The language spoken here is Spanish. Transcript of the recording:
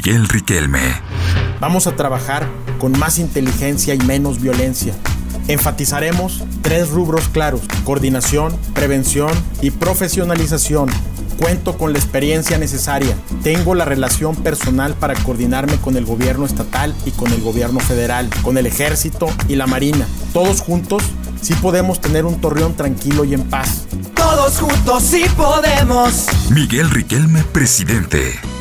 Miguel Riquelme. Vamos a trabajar con más inteligencia y menos violencia. Enfatizaremos 3 rubros claros: coordinación, prevención y profesionalización. Cuento con la experiencia necesaria. Tengo la relación personal para coordinarme con el gobierno estatal y con el gobierno federal, con el ejército y la marina. Todos juntos sí podemos tener un Torreón tranquilo y en paz. Todos juntos sí podemos. Miguel Riquelme, presidente.